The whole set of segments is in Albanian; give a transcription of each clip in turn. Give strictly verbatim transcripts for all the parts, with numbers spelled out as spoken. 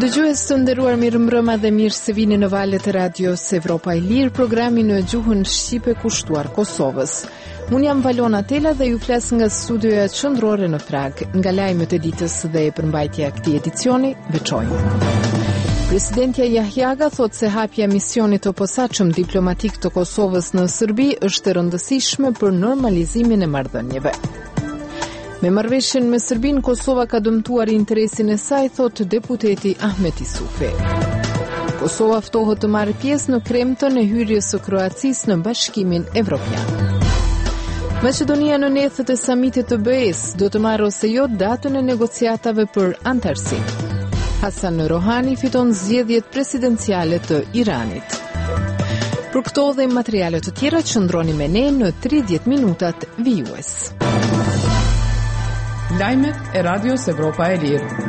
Dëgjues të nderuar, mirëmbrëma dhe mirë se vini në valët e radios Evropa e Lirë, programi në gjuhën shqipe kushtuar Kosovës. Unë jam Valona Tela dhe ju flas nga studioja qendrore në Prag. Nga lajmet e ditës dhe përmbajtja e këtij edicioni, veçojmë. Presidentja Jahjaga thot se hapja e misionit të posaçëm diplomatik të Kosovës në Serbi është e rëndësishme për normalizimin e marrëdhënieve. Me marrëveshjen me Serbinë, Kosova ka dëmtuar interesin e saj, thot deputeti Ahmet Isufi. Kosova ftohet të marrë pjesë në kremtën e hyrjes së Kroacisë në Bashkimin Evropian. Maqedonia në nethet e samitit të B E S do të marrë ose jo datën e negociatave për antarësinë. Hasan Rohani fiton zgjedhjet presidenciale të Iranit. Për këto dhe materiale të tjera qëndroni me ne në tridhjetë minutat vijues. Lajmet e Radios Evropa e Lirë.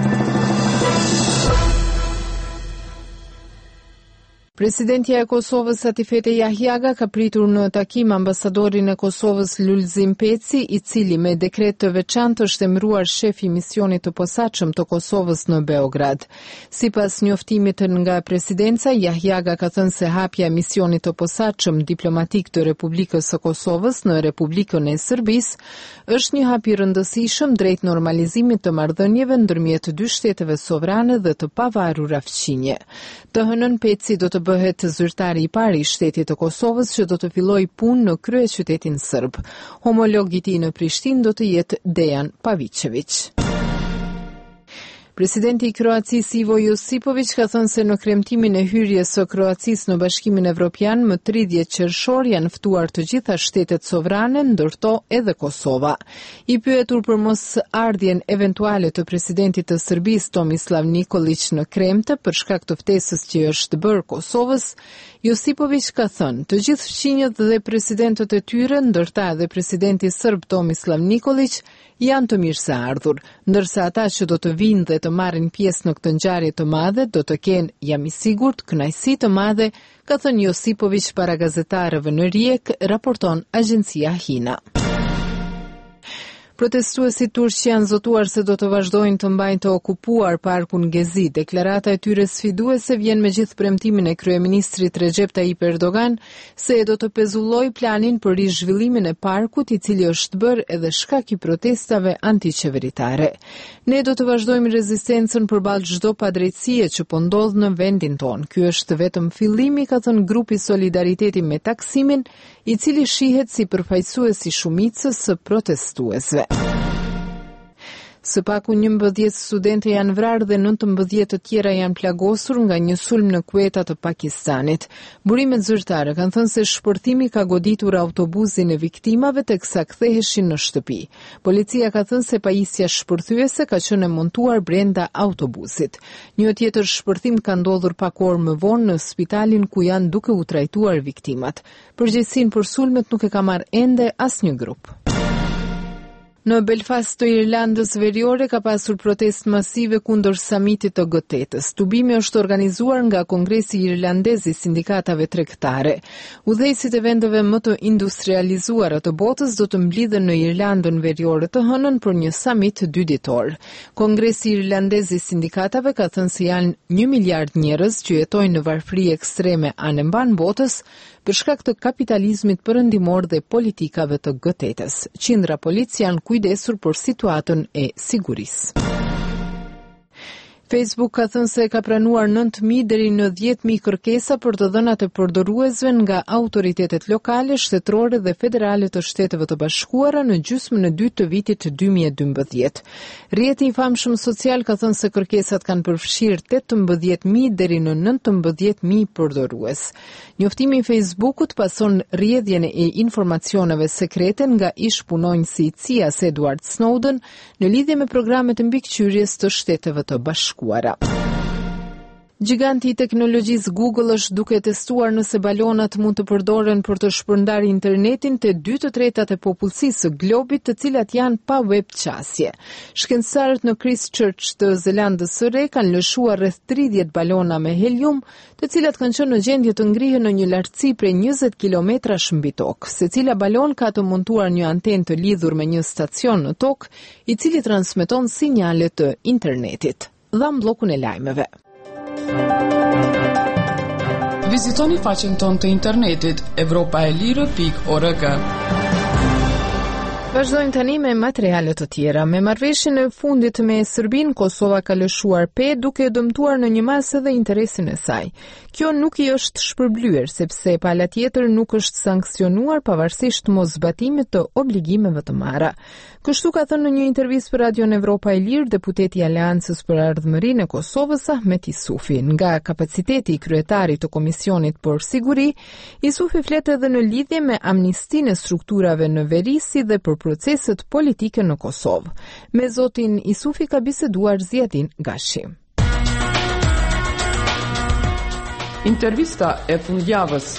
Presidentja e Kosovës Atifete Jahjaga ka pritur në takim ambasadorin e Kosovës Lulzim Peci, i cili me dekret të veçantë është emëruar shef i misionit të posaçëm të Kosovës në Beograd. Sipas njoftimit nga presidenca, Jahjaga ka thënë se hapja e misionit të posaçëm diplomatik të Republikës së Kosovës në Republikën e Serbisë është një hap i rëndësishëm drejt normalizimit të marrëdhënieve ndërmjet dy shteteve sovrane dhe të pavarura fqinje. Të hënën Peci do të bëhet zyrtari i parë i shtetit të Kosovës që do të fillojë punë në kryeqytetin serb. Homologi i tij në Prishtinë do të jetë Dejan Pavićević. Presidenti i Kroacisë Ivo Josipović ka thënë se në kremtimin e hyrjes së Kroacisë në Bashkimin Evropian më tridhjetë qershor janë ftuar të gjitha shtetet sovrane, ndërto edhe Kosova. I pyetur për mosardhjen eventuale të presidentit të Serbisë Tomislav Nikolić në kremtë për shkak të ftesës që është bërë Kosovës, Josipović ka thënë, të gjithë fqinjët dhe presidentët e tyre, ndërta edhe presidenti serb Tomislav Nikolić, janë të mirë se ardhur, ndërsa ata që do të vinë dhe të marrin pjesë në këtë ngjarje të madhe do të kenë, jam i sigurt, kënaqësi të madhe, ka thënë Josipović para gazetarëve në Rijek, raporton agjencia Hina. Protestuesit turq janë zotuar se do të vazhdojnë të mbajnë të okupuar parkun Gezi. Deklarata e tyre sfiduese vjen me gjithë premtimin e kryeministrit Recep Tayyip Erdogan se do të pezulloj planin për rizhvillimin e parkut, i cili është bërë edhe shkak i protestave antiqeveritare. Ne do të vazhdojmë rezistencën përballë çdo padrejtësie që po ndodh në vendin tonë. Ky është vetëm fillimi, ka thënë grupi Solidariteti me Taksimin, i cili shihet si përfaqësues i shumicës së protestuesve. Së paku njëmbëdhjetë studente janë vrarë dhe nëntëmbëdhjetë të tjera janë plagosur nga një sulm në Kueta të Pakistanit. Burimet zyrtare kanë thënë se shpërthimi ka goditur autobusin e viktimave teksa ktheheshin në shtëpi. Policia ka thënë se pajisja shpërthyese ka qenë e montuar brenda autobusit. Një tjetër shpërthim ka ndodhur pak orë më vonë në spitalin ku janë duke u trajtuar viktimat. Përgjegjësinë për sulmet nuk e ka marrë ende asnjë grup. Në Belfast të Irlandës Veriore ka pasur protest masive kundër samitit të G tetës. Tubimi është organizuar nga Kongresi Irlandez i Sindikatave Tregtare. Udhëheqësit e vendeve më të industrializuara të botës do të mblidhen në Irlandën Veriore të hënën për një samit dy ditor. Kongresi Irlandez i Sindikatave ka thënë se janë një miliard njerëz që jetojnë në varfëri ekstreme anë mban botës për shkak të kapitalizmit perëndimor dhe politikave të G tetës. Qindra polic janë kujdesur për situatën e sigurisë. Facebook ka thënë se ka pranuar nëntë mijë deri në dhjetë mijë kërkesa për të dhënat e përdoruesve nga autoritetet lokale, shtetërore dhe federale të Shteteve të Bashkuara në gjysmën e dytë të vitit dy mijë e dymbëdhjetë. Rrjeti i famshëm social ka thënë se kërkesat kanë përfshirë tetëmbëdhjetë mijë deri në nëntëmbëdhjetë mijë përdorues. Njoftimi i Facebookut pason rrjedhjen e informacioneve sekrete nga ish punonjësi i C I A-s Edward Snowden në lidhje me programet e mbikëqyrjes të Shteteve të Bashkuara. Giganti i teknologjisë Google është duke testuar nëse balonat mund të përdoren për të shpërndarë internetin te dy të tretat e popullsisë së globit, të cilat janë pa web qasje. Shkencëtarët në Christchurch të Zelandës së Re kanë lëshuar rreth tridhjetë balona me helium, të cilat kanë qenë në gjendje të ngrihen në një lartësi prej njëzet kilometrash mbi tokë. Secila balon ka të montuar një antenë të lidhur me një stacion në tokë, i cili transmeton sinjale të internetit. dhe në bllokun e lajmeve. Vizitoni faqen tonë të internetit evropaelire pikë org. Vazhdojmë tani me materiale të tjera. Me marrëveshjen e fundit me Serbinë, Kosova ka lëshuar pe duke dëmtuar në një masë edhe interesin e saj. Kjo nuk i është shpërblyer sepse pala tjetër nuk është sankcionuar pavarësisht moszbatimit të obligimeve të marra. Kështu ka thënë në një intervistë për Radion Evropa e Lirë deputeti i Aleancës për Ardhmërinë e Kosovës Ahmet Isufi. Nga kapaciteti i kryetarit të Komisionit për Siguri, Isufi flet edhe në lidhje me amnistinë e strukturave në veri si dhe për proceset politike në Kosovë. Me zotin Isufi ka biseduar Ziadin Gashi. Intervista e fundjavës.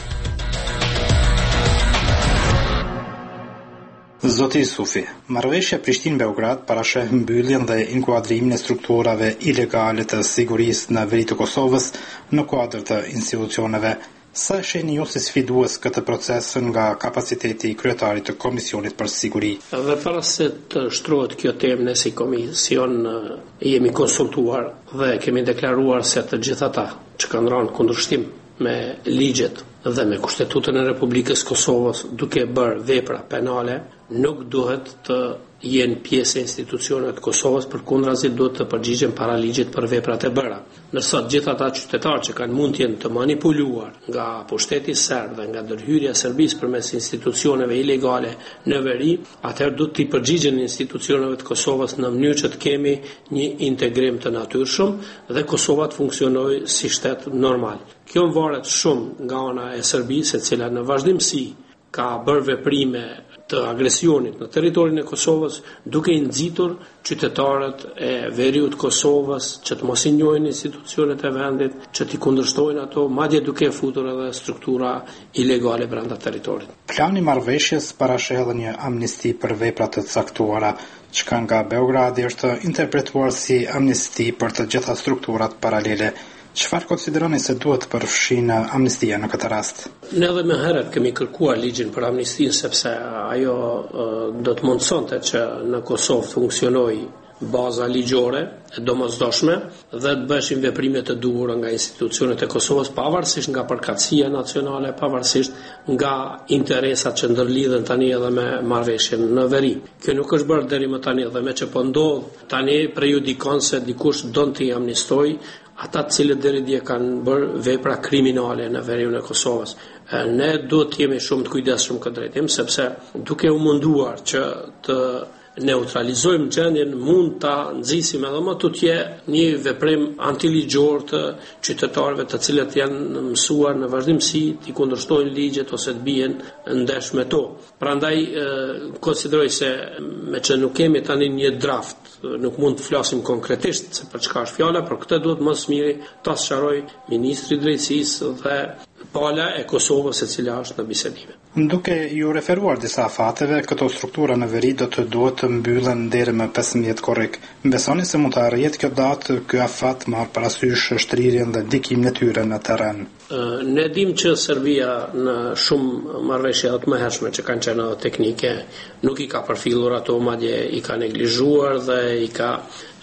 Zoti Isufi, marrëveshja Prishtinë-Beograd parasheh mbylljen dhe inkuadrimin e strukturave ilegale të sigurisë në veri të Kosovës në kuadër të institucioneve. Sa shihni ju si sfidues këtë proces nga kapaciteti i kryetarit të Komisionit për Siguri? Dhe para se të shtrohet kjo temë, ne si komision jemi konsultuar dhe kemi deklaruar se të gjitha ata që kanë rënë kundërshtim me ligjet dhe me Kushtetutën e Republikës Kosovës duke bërë vepra penale, nuk duhet të jenë pjesë e institucioneve të Kosovës, përkundrazi duhet të përgjigjen para ligjit për veprat e bëra. Ndërsa të gjithë ata qytetarë që kanë mund të jenë të manipuluar nga pushteti serb dhe nga ndërhyrja e Serbisë përmes institucioneve ilegale në veri, atëherë duhet të përgjigjen institucioneve të Kosovës në mënyrë që të kemi një integrim të natyrshëm dhe Kosova të funksionojë si shtet normal. Kjo varet shumë nga ana e Serbisë, e cila në vazhdimsi ka bërë veprime të agresionit në territorin e Kosovës, duke i nxitur qytetarët e veriut Kosovës që të mos i njohin institucionet e vendit, që t'i kundërshtojnë ato, madje duke futur edhe struktura ilegale brenda territorit. Plani i marrëveshjes parasheh edhe një amnisti për veprat të caktuara, që nga Beogradi është interpretuar si amnisti për të gjitha strukturat paralele. Çfarë konsideroni se duhet të përfshinë amnistia në këtë rast? Ne edhe më herët kemi kërkuar ligjin për amnistinë sepse ajo uh, do të mundsonte që në Kosovë të funksionojë baza ligjore e domosdoshme dhe të bëshin veprime të duhura nga institucionet e Kosovës, pavarësisht nga përkatësia nacionale, pavarësisht nga interesat që ndërlidhen tani edhe me marrëveshjen në veri. Kjo nuk është bërë deri më tani dhe me që po ndodh tani prejudikon se dikush don të amnistoj ata të cilët deri dje kanë bërë vepra kriminale në veriun e Kosovës. Ne duhet të jemi shumë të kujdesshëm këtë drejtim, sepse duke u munduar që të neutralizojmë gjendjen, mund ta nxisim edhe më tutje një veprim antiligjor të qytetarëve të cilët janë mësuar në vazhdimsi të kundërshtojnë ligjet ose të bien ndesh me to. Prandaj konsideroj se me që nuk kemi tani një draft, nuk mund të flasim konkretisht se për çka është fjala, por këtë duhet më së miri ta sqaroj ministri i drejtësisë dhe pala e Kosovës e cila është në bisedime. Duke ju referuar disa fateve, këto struktura në veri do të duhet të mbyllen deri më pesëmbëdhjetë korrik. Besoni se mund të arrihet kjo datë, ky afat marr parasysh shtrirjen dhe dikimin e tyre në terren? Ne dim që Serbia në shumë marrëveshje të mëhershme që kanë qenë teknike nuk i ka përfillur ato, madje i ka neglizhuar dhe i ka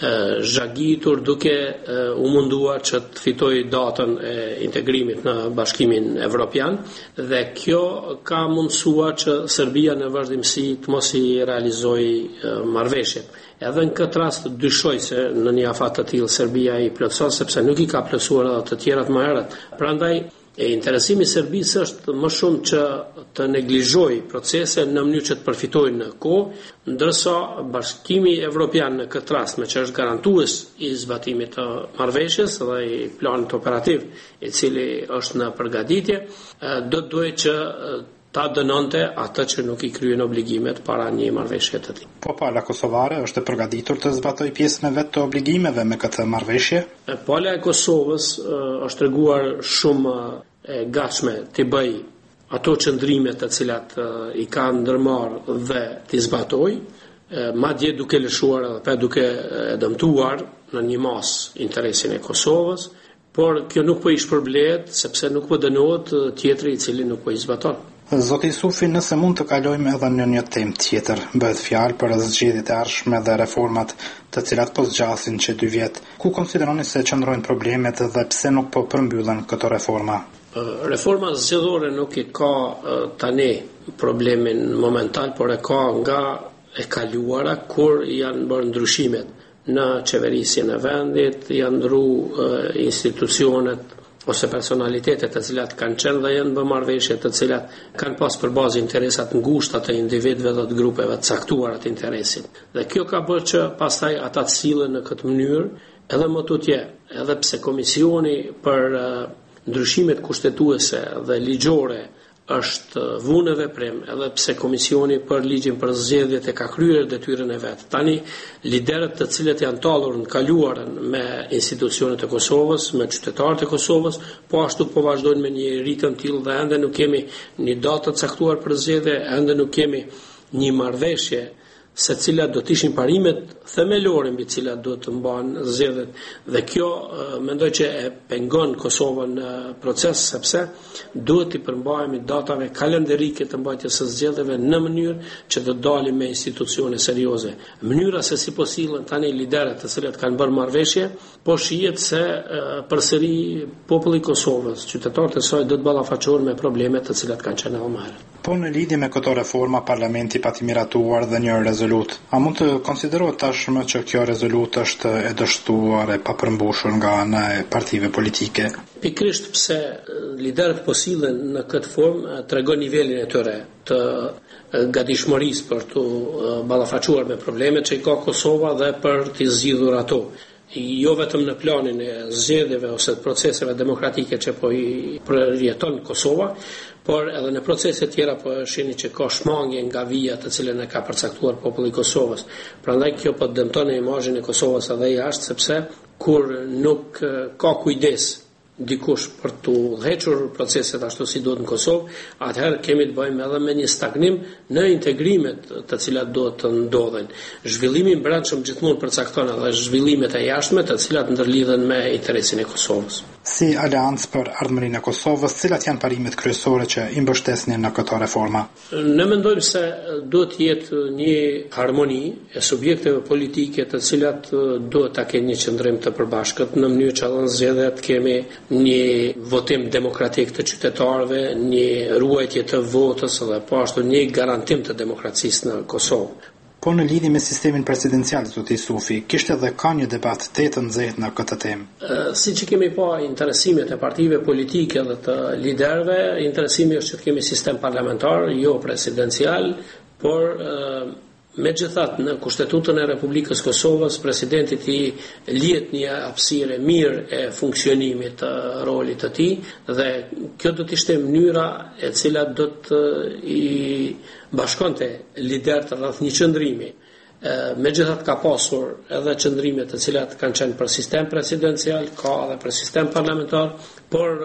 zhagitur duke u munduar që të fitoj datën e integrimit në Bashkimin Evropian dhe kjo ka mundësua që Serbia në vazhdimsi të mos i realizoj marrëveshjet. Edhe në këtë rast dyshoj se në një afat të tillë Serbia i plotëson sepse nuk i ka plotësuar edhe të tjerat më herët. Prandaj e interesimi i Serbisë është më shumë që të neglizhoj procese në mënyrë që të përfitojë në kohë, ndërsa Bashkimi Evropian në këtë rast, me që është garantues i zbatimit të marrëveshjes dhe i planit operativ, i cili është në përgatitje, do të duhet që ta dënonte atë që nuk i kryen obligimet para një marrëveshje të tillë. Po pala kosovare është e përgatitur të zbatojë pjesën e vet të obligimeve me këtë marrëveshje? Pala e Kosovës është treguar shumë e gatshme të bëj ato qëndrimet të cilat i ka ndërmarrë dhe të zbatoj, madje duke lëshuar edhe duke dëmtuar në një mas interesin e Kosovës, por kjo nuk po i shpërblet sepse nuk po dënohet tjetri i cili nuk po i zbaton. Zoti Sufi, nëse mund të kalojmë edhe në një temë tjetër, bëhet fjalë për zgjedhjet e ardhshme dhe reformat të cilat po zgjasin që dy vjet. Ku konsideroni se qëndrojnë problemet dhe pse nuk po përmbyllen këto reforma? Reforma zgjedhore nuk i ka tani problemin momental, por e ka nga e kaluara kur janë bërë ndryshimet në qeverisjen e vendit, janë ndru institucionet ose personalitetet të cilat kanë qenë dhe janë bë marrëveshje të cilat kanë pas për bazë interesat ngushta të individëve dhe të grupeve të caktuara të interesit. Dhe kjo ka bërë që pastaj ata të sillen në këtë mënyrë, edhe më tutje, edhe pse komisioni për uh, ndryshimet kushtetuese dhe ligjore është vunë veprim, edhe pse komisioni për ligjin për zgjedhjet e ka kryer detyrën e vet. Tani liderët të cilët janë tallur në kaluarën me institucionet e Kosovës, me qytetarët e Kosovës, po ashtu po vazhdojnë me një ritëm të tillë dhe ende nuk kemi një datë të caktuar për zgjedhje, ende nuk kemi një marrëveshje se cilat do të ishin parimet themelore mbi cilat do të mbahen zgjedhjet, dhe kjo mendoj që e pengon Kosovën në proces, sepse duhet të përmbahemi datave kalendarike të mbajtjes së zgjedhjeve në mënyrë që të dalim me institucione serioze. Mënyra se si po sillen tani liderët të cilët kanë bërë marrëveshje, po shihet se përsëri populli i Kosovës, qytetarët e saj do të ballafaqohen me problemet të cilat kanë qenë më herët. Po në lidhje me këto reforma, parlamenti pati miratuar dhe një rezolut. A mund të konsiderohet tashmë që kjo rezolut është e dështuar e papërmbushur nga ana e partive politike? Pikrisht pse liderët po sillen në këtë formë tregon nivelin e tyre të gatishmërisë për të ballafaqohuar me problemet që i ka Kosova dhe për të zgjidhur ato. Jo vetëm në planin e zgjedhjeve ose të proceseve demokratike që po i përjeton Kosova, por edhe në procese tjera po shihni që ka shmangje nga vija të cilën e ka përcaktuar populli i Kosovës. Prandaj kjo po dëmton imazhin e Kosovës edhe jashtë, sepse kur nuk ka kujdes dikush për të udhëhequr proceset ashtu si duhet në Kosovë, atëherë kemi të bëjmë edhe me një stagnim në integrimet të cilat duhet të ndodhen. Zhvillimi i brendshëm gjithmonë përcakton edhe zhvillimet e jashtme të cilat ndërlidhen me interesin e Kosovës. Si aleancë për ardhmërinë e Kosovës, cilat janë parimet kryesore që i mbështesnin në këto reforma? Ne mendojmë se duhet të jetë një harmoni e subjekteve politike të cilat duhet ta kenë një qëndrim të përbashkët në mënyrë që në zgjedhjet kemi një votim demokratik të qytetarëve, një ruajtje të votës dhe po ashtu një garantim të demokracisë në Kosovë. Po në lidhje me sistemin presidencial, zoti Sufi, kishte edhe ka një debat të të nxehtë në këtë temë. Si që kemi pa interesimet e partive politike dhe të liderëve, interesimi është që kemi sistem parlamentar, jo presidencial, por megjithatë në Kushtetutën e Republikës Kosovës presidentit i lihet një hapësirë mirë e funksionimit të rolit të tij, dhe kjo do të ishte mënyra e cila do të i bashkonte liderët rreth një qëndrimi. Megjithatë ka pasur edhe qëndrime të cilat kanë qenë për sistem presidencial, ka edhe për sistem parlamentar, por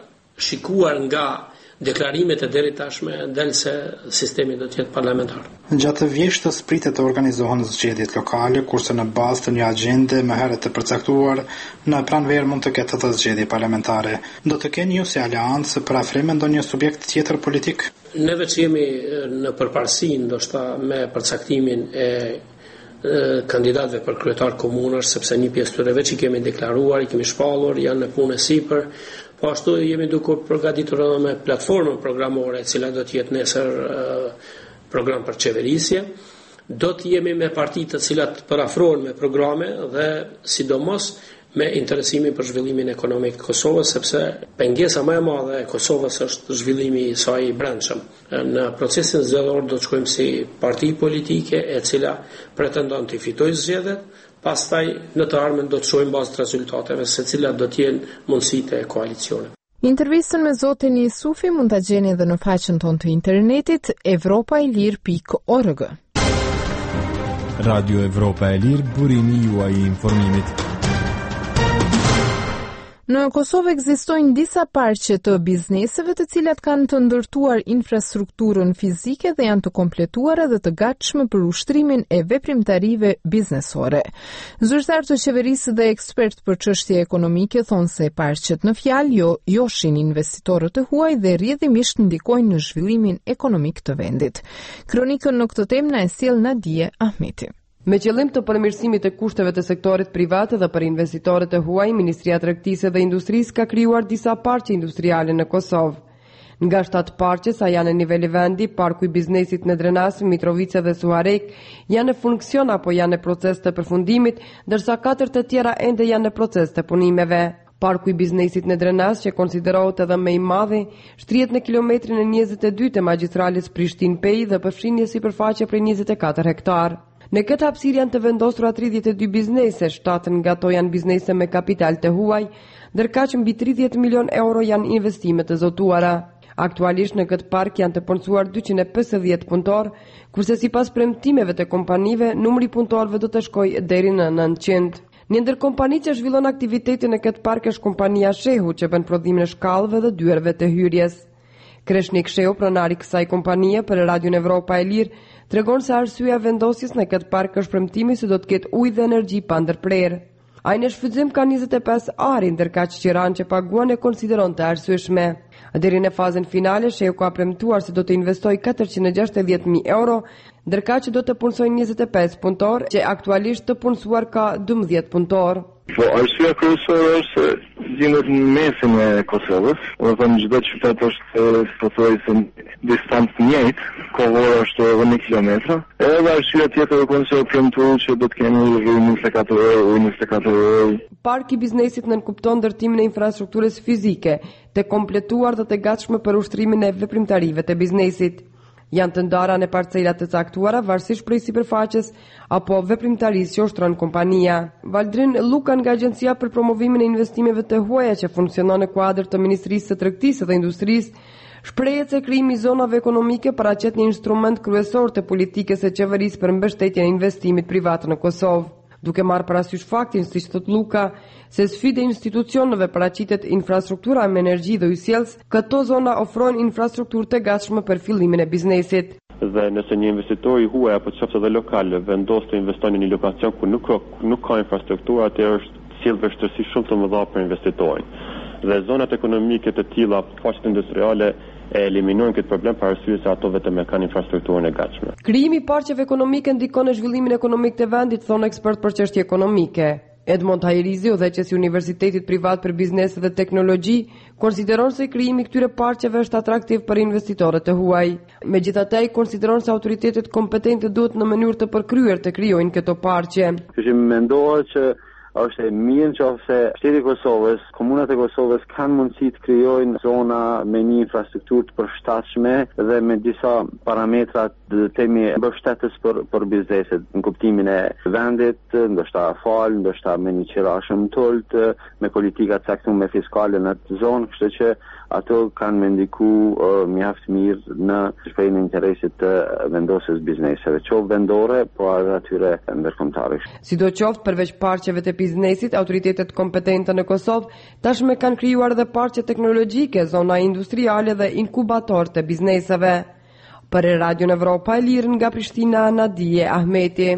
shikuar nga deklarimet e deri tashme del se sistemi do të jetë parlamentar. Gjatë vjeshtës pritet të organizohen zgjedhjet lokale, kurse në bazë të një agjende më herët të përcaktuar, në pranverë mund të ketë të zgjedhje parlamentare. Do të keni ju si aleancë për afrim me ndonjë subjekt tjetër politik? Neve që jemi në përparësi ndoshta me përcaktimin e kandidatëve për kryetar komunash, sepse një pjesë tyre veç i kemi deklaruar, i kemi shpallur, janë në punë sipër. Po ashtu jemi duke përgatitur edhe me platformën programore, e cila do të jetë nesër program për qeverisje. Do të jemi me partitë të cilat përafrohen me programe dhe sidomos me interesimin për zhvillimin ekonomik të Kosovës, sepse pengesa më e madhe e Kosovës është zhvillimi i saj i brendshëm. Në procesin zgjedhor do të shkojmë si parti politike e cila pretendon të fitojë zgjedhjet, pastaj në të ardhmen do të shohim bazë të rezultateve se cilat do të jenë mundësitë e koalicionit. Intervistën me zotin Sufi mund ta gjeni edhe në faqen tonë të internetit evropailir pikë org. Radio Evropa e Lirë, burimi juaj i informimit. Në Kosovë ekzistojnë disa parqe të bizneseve të cilat kanë të ndërtuar infrastrukturën fizike dhe janë të kompletuara dhe të gatshme për ushtrimin e veprimtarive biznesore. Zyrtar të qeverisë dhe ekspert për çështje ekonomike thonë se parqet në fjalë jo joshin investitorët e huaj dhe rrjedhimisht ndikojnë në zhvillimin ekonomik të vendit. Kronikën në këtë temë na e sjell Nadije Ahmeti. Me qëllim të përmirësimit të kushteve të sektorit privat dhe për investitorët e huaj, Ministria e Tregtisë dhe Industrisë ka krijuar disa parqe industriale në Kosovë. Nga shtatë parqe sa janë në niveli vendi, Parku i Biznesit në Drenas, Mitrovica dhe Suarek janë në funksion apo janë në proces të përfundimit, ndërsa katër të tjera ende janë në proces të punimeve. Parku i Biznesit në Drenas, që konsiderohet edhe më i madhi, shtrihet në kilometrin e njëzet e dy të magjistrales Prishtinë-Pej dhe përfshin një sipërfaqe prej njëzet e katër hektar. Në këtë hapësirë janë të vendosura tridhjetë e dy biznese, shtatë nga ato janë biznese me kapital të huaj, ndërkaq mbi tridhjetë milion euro janë investime të zotuara. Aktualisht në këtë park janë të punësuar dyqind e pesëdhjetë punëtor, kurse sipas premtimeve të kompanive, numri i punëtorëve do të shkojë deri në nëntëqind. Një ndër kompanitë që zhvillon aktivitetin në këtë park është kompania Shehu, që bën prodhimin e shkallëve dhe dyerve të hyrjes. Kreshnik Shehu, pronari kësaj kompanie, për Radion Evropa e Lirë, tregon se arsyeja vendosjes në këtë park është premtimi se do të ketë ujë dhe energji pa ndërprerje. Ai në shfrytëzim ka njëzet e pesë ari, ndërkaq Qiran që paguan e konsideron të arsyeshme. Deri në fazën finale, Shehu ka premtuar se do të investojë katërqind e gjashtëdhjetë mijë euro, ndërkaq që do të punësojnë njëzet e pesë punëtor, që aktualisht të punësuar ka dymbëdhjetë punëtor. Po, arsyeja kryesore është gjendet në mesin e Kosovës, do të thënë çdo qytet është pothuajse distancë të njëjtë, kohora është edhe një kilometra. Edhe arsyeja tjetër është se premtuar që do të kemi njëzet e katër orë, njëzet e katër orë. Parki i biznesit nënkupton ndërtimin e infrastrukturës fizike, të kompletuar dhe të gatshme për ushtrimin e veprimtarive të biznesit. Janë të ndara në parcelat të caktuara varësisht prej sipërfaqes apo veprimtarisë që ushtron kompania. Valdrin Luka nga Agjencia për Promovimin e Investimeve të Huaja, që funksionon në kuadër të Ministrisë së Tregtisë dhe Industrisë, shprehet se krijimi i zonave ekonomike paraqet një instrument kryesor të politikës së qeverisë për mbështetjen e investimit privat në Kosovë. Duke marrë parasysh faktin, siç thot Luka, se sfide institucioneve paraqitet infrastruktura me energji dhe ujësjellës, këto zona ofrojnë infrastrukturë të gatshme për fillimin e biznesit. Dhe nëse një investitor i huaj apo qoftë edhe lokal vendos të investojë në një lokacion ku nuk ka, nuk ka infrastrukturë, atëherë është sjell vështirësi shumë të mëdha për investitorin. Dhe zonat ekonomike të tilla, faqet industriale, e eliminojnë këtë problem për arsye se ato vetëm e kanë infrastrukturën e gatshme. Krijimi i parqeve ekonomike ndikon në zhvillimin ekonomik të vendit, thonë ekspert për çështje ekonomike. Edmond Hajrizi, udhëheqës i Universitetit Privat për Biznes dhe Teknologji, konsideron se krijimi i këtyre parqeve është atraktiv për investitorët e huaj. Megjithatë, ai konsideron se autoritetet kompetente duhet në mënyrë të përkryer të krijojnë këto parqe. Kështu mendohet që është e mirë nëse shteti i Kosovës, komunat e Kosovës kanë mundësi të krijojnë zona me një infrastrukturë të përshtatshme dhe me disa parametra të themi mbështetës për për bizneset, në kuptimin e vendit, ndoshta fal, ndoshta me një qirashëm tolt, me politika të caktuara fiskale në atë zonë, kështu që ato kanë me ndiku uh, mjaft mirë në shpejnë interesit të vendosjes bizneseve, qoftë vendore, po edhe atyre ndërkombëtare. Sidoqoftë, përveç parqeve të biznesit, autoritetet kompetente në Kosovë tashmë kanë krijuar edhe parqe teknologjike, zona industriale dhe inkubator të bizneseve. Për Radion Evropa e Lirë nga Prishtina, Nadije Ahmeti.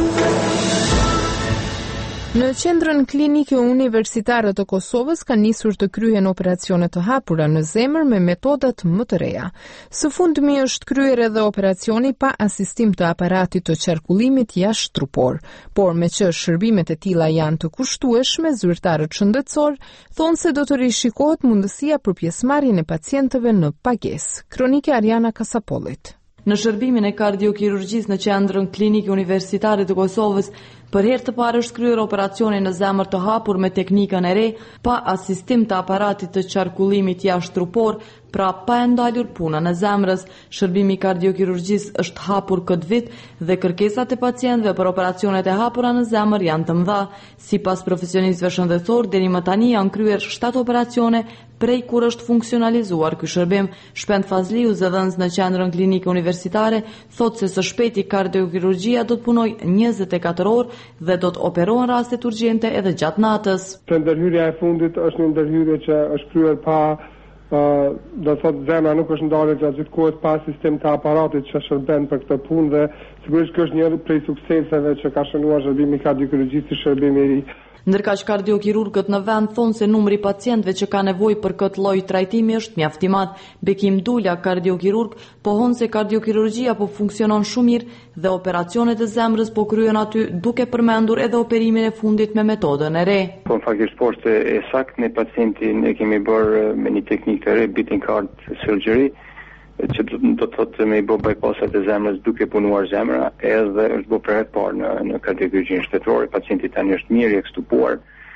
Në qendrën klinike universitare të Kosovës ka nisur të kryhen operacione të hapura në zemër me metodat më të reja. Së fundmi është kryer edhe operacioni pa asistim të aparatit të qarkullimit jashtrupor, por me që shërbimet e tilla janë të kushtueshme, zyrtarët shëndetësor thonë se do të rishikohet mundësia për pjesëmarrjen e pacientëve në pagesë. Kronike Ariana Kasapollit. Në shërbimin e kardiokirurgjisë në qendrën klinike universitare të Kosovës, për herë të parë është kryer operacioni në zemër të hapur me teknikën e re, pa asistim të aparatit të qarkullimit jashtrupor, pra pa e ndalur punën e zemrës. Shërbimi i kardiokirurgjisë është hapur këtë vit dhe kërkesat e pacientëve për operacionet e hapura në zemër janë të mëdha. Sipas profesionistëve shëndetësor, deri më tani janë kryer shtatë operacione prej kur është funksionalizuar ky shërbim. Shpend Fazliu, zëdhënës në qendrën klinike universitare, thotë se së shpejti kardiokirurgjia do të punojë njëzet e katër orë dhe do të operohen rastet urgjente edhe gjatë natës. Ndërhyrja e fundit është një ndërhyrje që është kryer pa, uh, do thotë zemra nuk është ndarë gjatë gjithë kohës pa sistem të aparatit që shërben për këtë punë dhe sigurisht kjo është një prej sukseseve që ka shënuar shërbimi kardiokirurgjisë si shërbimi i ri. Ndërkaq kardiokirurgët në vend thonë se numri pacientëve që ka nevojë për këtë lloj trajtimi është mjaft i madh. Bekim Dula, kardiokirurg, pohon se kardiokirurgjia po funksionon shumë mirë dhe operacionet e zemrës po kryen aty, duke përmendur edhe operimin e fundit me metodën e re. Po faktikisht poshtë e saktë në pacientin e kemi bërë me një teknikë të re, beating heart surgery, që do të thotë me i bë bypassat e zemrës duke punuar zemra, edhe është bërë për herë të parë në, në kardiokirurgjinë shtetërore. Pacienti tani është mirë i ekstupuar,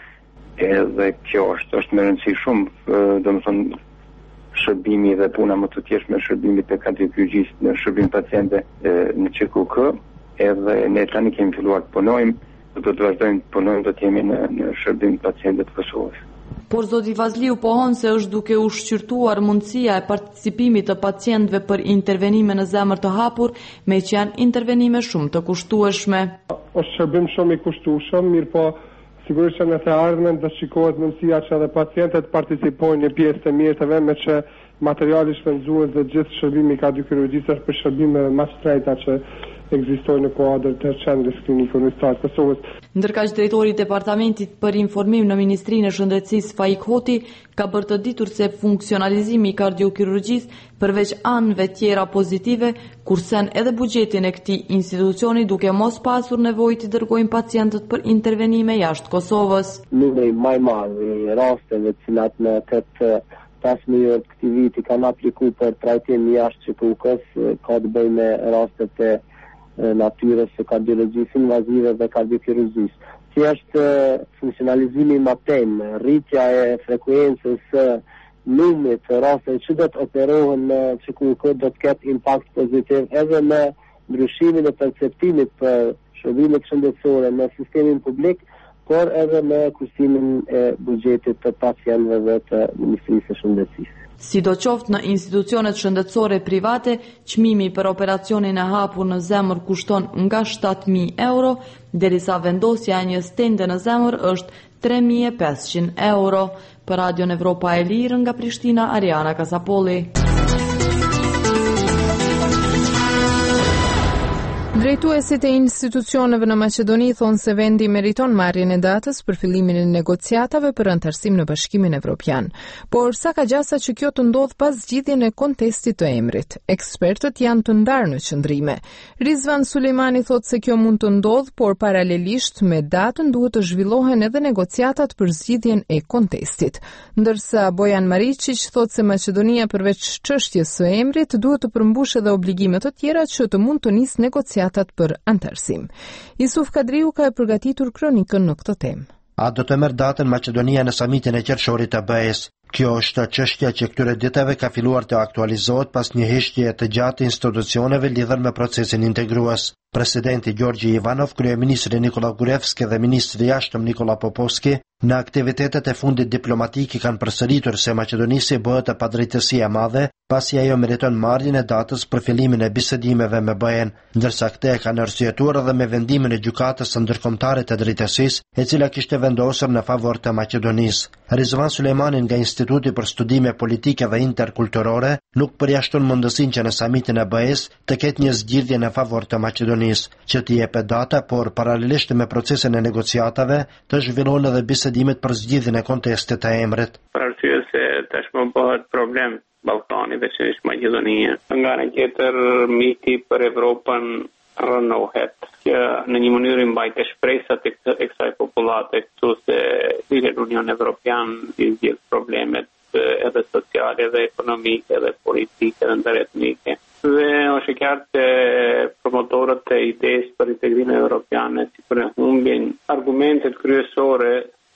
edhe kjo është është me rëndësi shumë, domethënë shërbimi dhe puna më të thjeshtë me shërbimin e kardiokirurgjisë në shërbim paciente në Q K K, edhe ne tani kemi filluar të punojmë, do të vazhdojmë të punojmë, do të jemi në, në shërbim pacientëve të Kosovës. Por zoti Vazliu pohon se është duke u shqyrtuar mundësia e participimit të pacientëve për intervenime në zemër të hapur, me që janë intervenime shumë të kushtueshme. Është shërbim shumë i kushtueshëm, mirë po sigurisht që në të ardhmen do shikohet mundësia që edhe pacientët participojnë një pjesë të mjetëve, me që materiali shpenzues dhe gjithë shërbimi kardiokirurgjisë është për shërbime më të shtrejta që ekzistojnë në kuadër të qendrës klinike universitare të Kosovës. Ndërkaq drejtori i Departamentit për Informim në Ministrinë e Shëndetësisë Faik Hoti ka bërë të ditur se funksionalizimi i kardiokirurgjisë përveç anëve tjera pozitive, kursen edhe buxhetin e këtij institucioni duke mos pasur nevojë të dërgojnë pacientët për intervenime jashtë Kosovës. Numri më i madh i rasteve të cilat në këtë pesë mijë të këtij viti kanë aplikuar për trajtim jashtë Q K K-s ka të bëjë me rastet e natyrës së kardiologjisë invazive dhe kardiokirurgjisë. Thjesht funksionalizimi më tem, rritja e frekuencës së numrit të rasteve që do të operohen në Q K K do të ketë impakt pozitiv edhe në ndryshimin e perceptimit për shërbimet shëndetësore në sistemin publik, por edhe në kushtimin e buxhetit të pacientëve dhe të Ministrisë së Shëndetësisë. Sidoqoftë në institucionet shëndetësore private, çmimi për operacionin e hapur në zemër kushton nga shtatë mijë euro, derisa vendosja e një stende në zemër është tre mijë e pesëqind euro. Për Radion Evropa e Lirë nga Prishtina, Ariana Kasapolli. Drejtuesit e institucioneve në Maqedoni thonë se vendi meriton marrjen e datës për fillimin e negociatave për antarësim në Bashkimin Evropian. Por sa ka gjasa që kjo të ndodh pas zgjidhjen e kontestit të emrit. Ekspertët janë të ndarë në qëndrime. Rizvan Sulejmani thotë se kjo mund të ndodh, por paralelisht me datën duhet të zhvillohen edhe negociatat për zgjidhjen e kontestit. Ndërsa Bojan Maričić thotë se Maqedonia përveç çështjes së emrit duhet të përmbushë edhe obligime të tjera që të mund të nisë negociatat për antarësim. Isuf Kadriu ka e përgatitur kronikën në këtë temë. A do të merr datën Maqedonia në samitin e qershorit të B E-s? Kjo është çështja që këtyre ditëve ka filluar të aktualizohet pas një heshtje të gjatë të institucioneve lidhur me procesin integrues. Presidenti Gjorgji Ivanov, kryeministri Nikola Gurevski dhe ministri i jashtëm Nikola Popovski në aktivitetet e fundit diplomatik i kanë përsëritur se Maqedonisi bëhet e padrejtësi e madhe pasi ajo meriton marrjen e datës për fillimin e bisedimeve me B E-n, ndërsa këtë e kanë arsyetuar edhe me vendimin e gjykatës së ndërkombëtare të drejtësisë, e cila kishte vendosur në favor të Maqedonisë. Rizvan Sulejmani nga Instituti për Studime Politike dhe Interkulturore nuk përjashton mundësinë që në samitin e B E-s të ketë një zgjidhje në favor të Maqedonisë, që t'i jepet data, por paralelisht me procesin e negociatave të zhvillohen edhe bisedimet për zgjidhjen e kontestit të emrit. Për arsye se tashmë bëhet problem Ballkani dhe çështja Maqedonia. Nga ana tjetër miti për Evropën rënohet, që në një mënyrë mbajtë shpresat e kësaj popullate këtu se lidhet Union Evropian i zgjidh problemet edhe sociale dhe ekonomike dhe politike dhe ndërhetnike. Dhe është e qartë se promotorët e idesë për integrimin evropian si për humbin argumentet kryesore se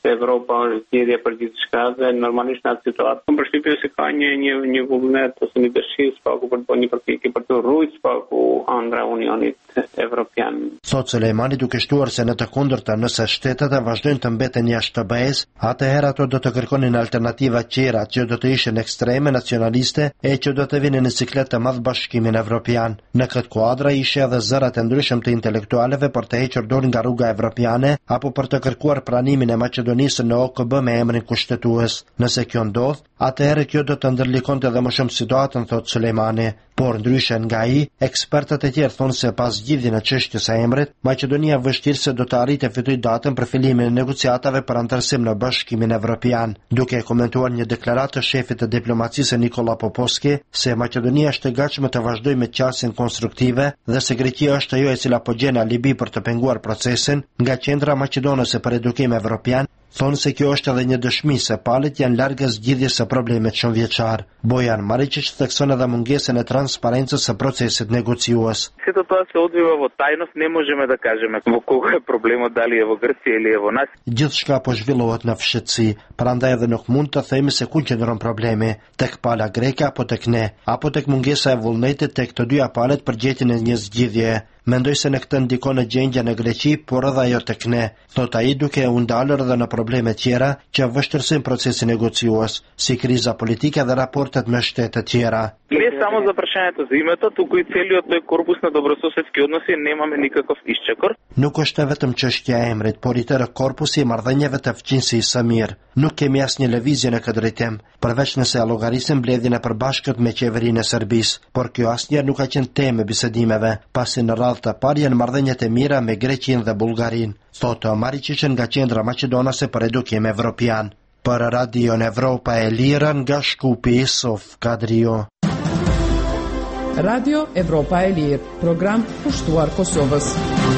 se Evropa është zgjedhja për gjithçka dhe normalisht në atë situatë kam përshtypjen se ka një një një vullnet ose një dëshirë spaku për të bërë një përpjekje për të rrujtur spaku ëndra Unionit Evropian. Thot Sulejmani duke shtuar se në të kundërta nëse shtetet e vazhdojnë të mbeten jashtë të B E-s, atëherë ato do të kërkonin alternativa tjera që do të ishin ekstreme nacionaliste e që do të vinin në ciklet të madh Bashkimin Evropian. Në këtë kuadra ishe edhe zërat e ndryshëm të intelektualeve për të hequr dorë nga rruga evropiane apo për të kërkuar pranimin e Maqedonisë në O K B me emrin kushtetues. Nëse kjo ndodh, atëherë kjo do të ndërlikonte edhe më shumë situatën, thot Sulejmani. Por ndryshe nga ai, ekspertët e tjerë thonë se pas zgjidhjes në çështjes së emrit, Maqedonia vështirë se do të arrijë të fitojë datën për fillimin e negociatave për antarësim në Bashkimin Evropian. Duke komentuar një deklaratë të shefit të diplomacisë Nikola Popovski se Maqedonia është e gatshme të vazhdojë me qasjen konstruktive dhe se Greqia është ajo e cila po gjen alibi për të penguar procesin, nga Qendra Maqedonese për Edukim Evropian thonë se kjo është edhe një dëshmi se palët janë larg zgjidhjes së problemit shumëvjeçar. Bojan Maričić thekson edhe mungesën e transparencës së procesit negociues. Сето тоа се одвива во тајност, не можеме да кажеме во кога е проблемот, дали е во Грција или е во нас. Gjithçka po zhvillohet në fshëtësi, prandaj edhe nuk mund të themi se ku qëndron problemi, tek pala greke apo tek ne, apo tek mungesa e vullnetit tek të dyja palët për gjetjen e një zgjidhje. Mendoj se në këtë ndikon në gjendja në Greqi, por edhe ajo tek ne, thot ai duke u ndalur edhe në probleme tjera që vështirësojnë procesin negociues, si kriza politike dhe raportet me shtete tjera. Не само за прашањето за името, туку и целиот тој корпус на добрососедски односи немаме никаков исчекор. Nuk është vetëm çështja e emrit, por i tërë korpusi i marrëdhënieve të fqinjësisë së mirë. Nuk kemi asnjë lëvizje në këtë drejtim, përveç nëse llogarisim mbledhjen e përbashkët me qeverinë e Serbisë, por kjo asnjëherë nuk ka qenë temë bisedimeve, pasi në radhë të parë janë marrëdhëniet e mira me Greqinë dhe Bullgarinë, thotë Maričić nga Qendra Maqedonase për Edukim Evropian. Për Radion Evropa e Lirë nga Shkupi, Sof Kadrio. Radio Evropa e Lirë, program pushtuar Kosovës.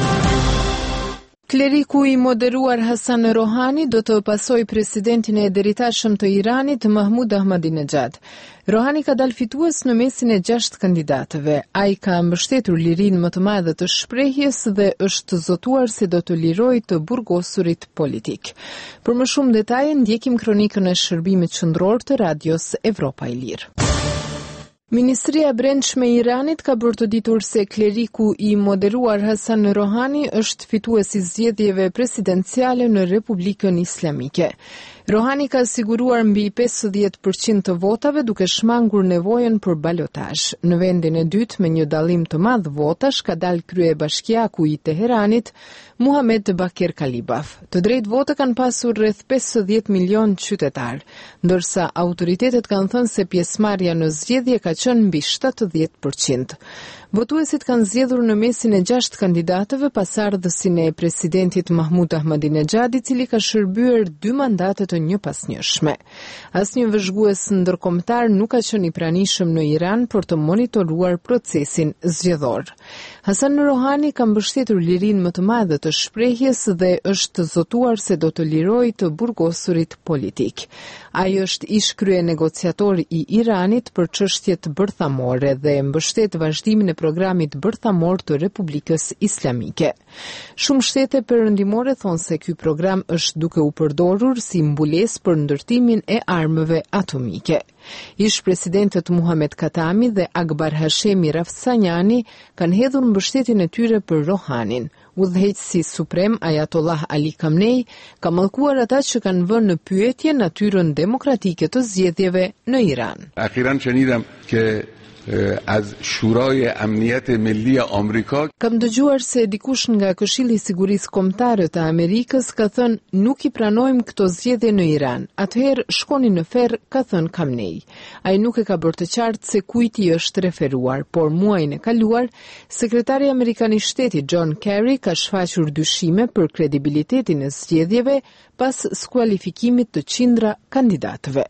Kleriku i moderuar Hasan Rohani do të pasojë presidentin e deritashëm të Iranit, Mahmud Ahmadinejad. Rohani ka dalë fitues në mesin e gjashtë kandidatëve. Ai ka mbështetur lirinë më të madhe të shprehjes dhe është zotuar se do të lirojë të burgosurit politik. Për më shumë detaje ndjekim kronikën e shërbimit qendror të Radios Evropa e Lirë. Ministria e Brendshme e Iranit ka bërtoditur se kleriku i moderuar Hasan Rohani është fitues i zgjedhjeve presidenciale në Republikën Islamike. Rohani ka siguruar mbi pesëdhjetë përqind të votave duke shmangur nevojën për balotazh. Në vendin e dytë me një dallim të madh votash ka dalë kryebashkiaku i Teheranit, Muhamed Bakir Kalibaf. Të drejtë votë kanë pasur rreth pesëdhjetë milion qytetar, ndërsa autoritetet kanë thënë se pjesëmarrja në zgjedhje ka qenë mbi shtatëdhjetë përqind. Votuesit kanë zgjedhur në mesin e gjashtë kandidatëve pasardhësin e presidentit Mahmud Ahmadinejad, i cili ka shërbyer dy mandate të njëpasnjëshme. Asnjë vëzhgues ndërkombëtar nuk ka qenë i pranishëm në Iran për të monitoruar procesin zgjedhor. Hasan Rohani ka mbështetur lirinë më të madhe të shprehjes dhe është zotuar se do të lirojë të burgosurit politik. Ai është ish krye negociator i Iranit për çështjet bërthamore dhe mbështet vazhdimin e programit bërthamor të Republikës Islamike. Shumë shtete perëndimore thonë se ky program është duke u përdorur si mbulesë për ndërtimin e armëve atomike. Ish presidentët Muhamet Katami dhe Akbar Hashemi Rafsanjani kanë hedhur mbështetjen e tyre për Rohanin. Udhëheqësi suprem Ayatollah Ali Khamenei ka mallkuar ata që kanë vënë në pyetje natyrën demokratike të zgjedhjeve në Iran. Akhiran شنیدم که از شورای امنیت ملی آمریکا Kam dëgjuar se dikush nga Këshilli i Sigurisë Kombëtare të Amerikës ka thënë nuk i pranojmë këto zgjedhje në Iran. Atëherë shkoni në ferr, ka thënë Khamenei. Ai nuk e ka bërë të qartë se kujt i është referuar, por muajin e kaluar, sekretari amerikan i shtetit John Kerry ka shfaqur dyshime për kredibilitetin e zgjedhjeve pas skualifikimit të qindra kandidatëve.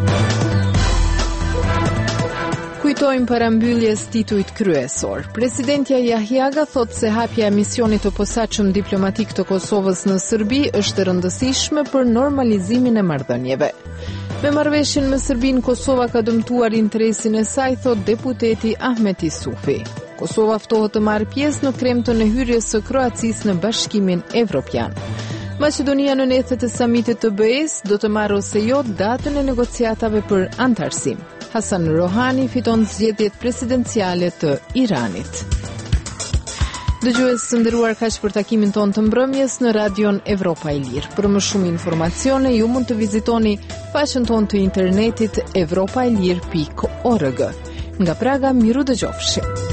Kujtojmë parambylljes titujt kryesor. Presidentja Jahjaga thot se hapja e misionit të posaçëm diplomatik të Kosovës në Serbi është e rëndësishme për normalizimin e marrëdhënieve. Me marrëveshjen me Serbinë, Kosova ka dëmtuar interesin e saj, thot deputeti Ahmet Isufi. Kosova ftohet të marrë pjesë në kremtën e hyrjes së Kroacisë në Bashkimin Evropian. Maqedonia në nethet e samitit të B E-s do të marrë ose jo datën e negociatave për antarësim. Hasan Rohani fiton zgjedhjet presidenciale të Iranit. Dëgjues të nderuar, kaq për takimin ton të mbrëmjes në Radion Evropa e Lirë. Për më shumë informacione ju mund të vizitoni faqen ton të internetit evropaelir pikë org. Nga Praga, miru dëgjofshi.